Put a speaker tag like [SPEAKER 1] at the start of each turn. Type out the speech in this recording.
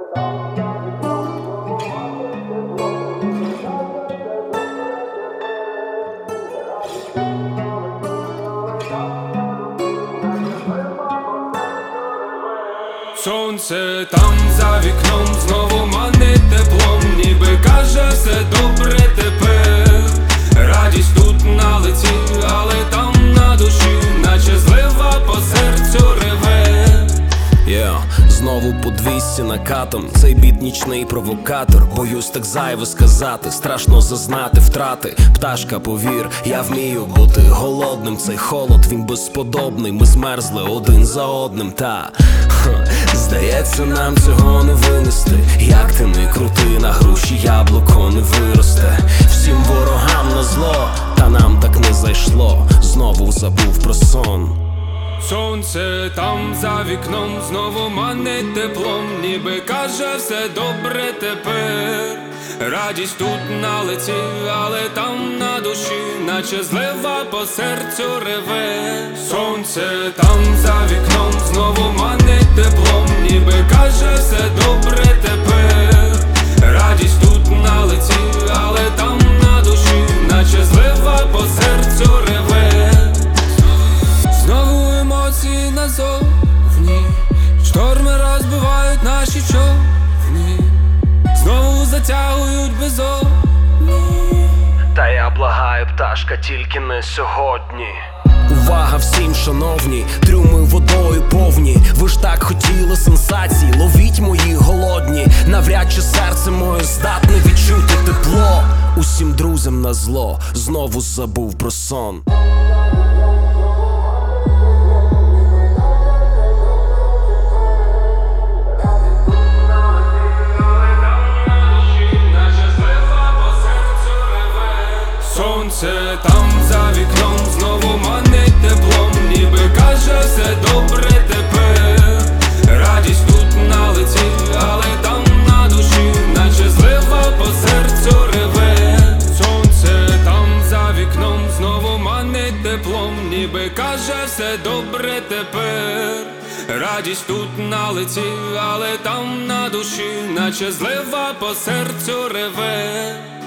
[SPEAKER 1] Сонце там за вікном знову манить теплом, ніби каже все добре тепер. Радість тут на лиці, але там на душі, наче злива по серцю реве.
[SPEAKER 2] Знову по 200 накатом, цей біт нічний провокатор. Боюсь так зайве сказати, страшно зазнати втрати. Пташка, повір, я вмію бути голодним. Цей холод, він безподобний. Ми змерзли один за одним, здається, нам цього не винести. Як ти не крути, на груші яблуко не виросте. Всім ворогам на зло, та нам так не зайшло. Знову забув про сон.
[SPEAKER 1] Сонце там за вікном знову манить теплом, ніби каже все добре тепер. Радість тут на лиці, але там на душі, наче злива по серцю реве. Сонце там за вікном знову манить теплом, ніби каже все добре тепер. Радість тут на лиці, але там на душі, наче злива по серцю реве. Знову емоції назовні, шторми розбивають наші човни, знову затягують безодні.
[SPEAKER 2] Та я благаю, пташка, тільки не сьогодні. Увага всім, шановні, трюми водою повні. Ви ж так хотіли сенсацій, ловіть мої голодні. Навряд чи серце моє здатне відчути тепло. Усім друзям на зло, знову забув про сон.
[SPEAKER 1] Сонце там за вікном знову манить теплом, ніби каже все добре тепер. Радість тут на лиці, але там на душі, наче злива по серцю реве. Сонце там за вікном знову манить теплом, ніби каже все добре тепер. Радість тут на лиці, але там на душі, наче злива по серцю реве.